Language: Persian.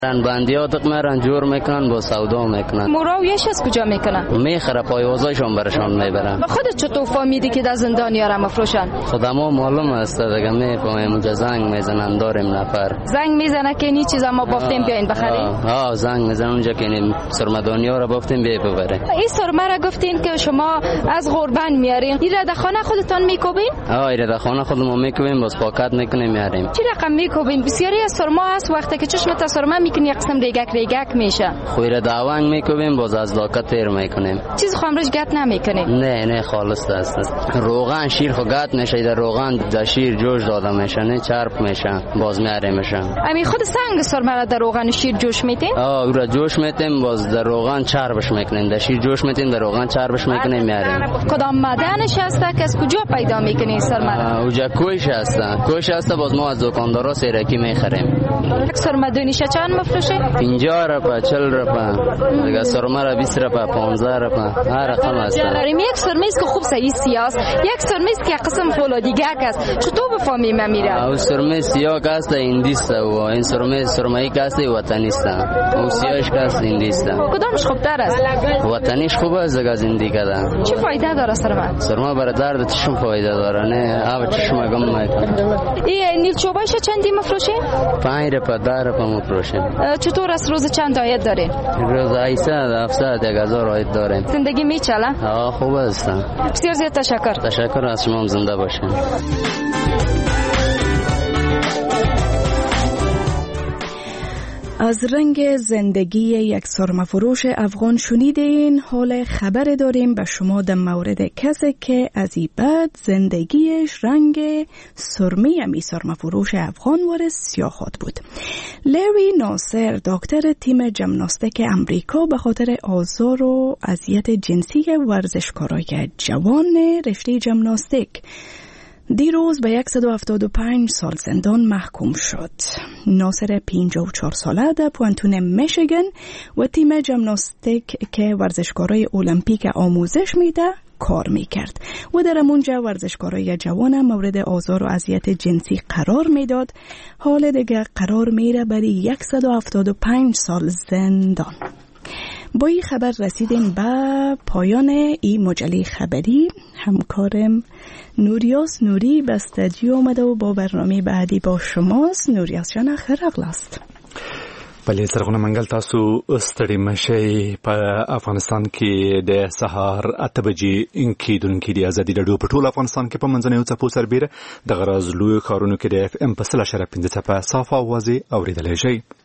بندیات میرن جور میکنن با سودا میکنن. مراویش از کجا میکنن؟ میخره پایوازایشون برشان میبرن. خودت چطور فهمیدی که در زندان یارا مفروشن؟ خودمو معلوم است دیگه، میفهمیم اونجا زنگ میزنن داریم نفر. زنگ میزنه که این چیزا ما بافتیم بیاین بخریم. زنگ میزنن اونجا که این سرمدانیا رو بافتیم بیا ببرین. این سرمه را گفتین که شما از غربن میارین. این را در خانه خودتان میکوبین؟ این را در خانه خودمون میکوبیم، باز پاکت میکنیم میاریم. چی رقم میکوبین؟ بسیاری از سرمه هست وقتی که چشمت سرمه میکنی یک قسم ریگک میشه. خویره داوانگ میکوبیم، باز از لاکت تیر میکنیم. چیز خامرش گت نمیکنیم؟ نه خالص است. روغن شیر خو گت میشه، در روغن در شیر جوش داده میشه، نه چرب میشه، باز میاریمش. امی خود سنگ سرمه را در روغن شیر جوش میتین؟ او را جوش میتیم، باز در روغن چربش میکنیم. در شیر جوش میتیم، در روغن چربش میکنیم میاریم. کدام معدنش هست که از کجا پیدا میکنی سرمه را؟ اوجا کویش هست، باز ما از دکاندارا سیرکی میخریم. یک سرمه دونیش چند مفروشه؟ 50 روپا، 40 روپا، دیگه سرمه را 20 روپا، 15 روپا، هر رقم است. یک سرمه است که خوب سیاست، یک سرمه است که قسم فولادیگه است. چطور بفهمیم میره؟ او سرمه سیاه است هندیست و این سرمه‌ای که است وطنی است. او سیاهش که است هندیست. کدامش خوبتر است؟ وطنیش خوبه از هندیکه ده. چه فایده داره سرمه؟ سرمه برای درد چشم فایده داره، نه آب چشم گم میکنه. این نیل چوبایش چندی مفروشه؟ 5 روپا، 10 روپا مفروشه. چطور است روز چند عاید داره؟ روز 800 1000 عاید داره. زندگی میچله؟ خوب است. بسیار زیاد تشکر. تشکر از شما، زنده باشین. از رنگ زندگی یک سرمه‌فروش افغان شنیدین. حال خبر داریم به شما در مورد کسی که از این بعد زندگیش رنگ سرمه امی سرمه‌فروش افغان وارد سیاه خواهد بود. لری ناصر، دکتر تیم ژیمناستیک امریکا، به خاطر آزار و اذیت جنسی ورزشکارای جوان رشته ژیمناستیک دیروز به 175 سال زندان محکوم شد. ناصر 54 ساله در پوانتون میشیگن و تیم ژیمناستیک که ورزشکارای المپیک آموزش میده کار میکرد و در اونجا ورزشکارای جوان مورد آزار و اذیت جنسی قرار میداد. حال دیگه قرار میره برای 175 سال زندان. با این خبر رسیدیم به پایان این مجله خبری. همکارم نوریاس نوری به استودیو اومده و با برنامه بعدی با شماست. نوریاس جان خیر اغلاست. بله سرغونه منګل تاسو ستړي مشي په افغانستان کې د سهار 8 بجې کېدونکې د ازادي راډیو په ټول افغانستان کې په منځنیو څپو سربیره د غراز لوی ښارونو کې د FM په 100.5 صافه اوازې اورېدلی شئ.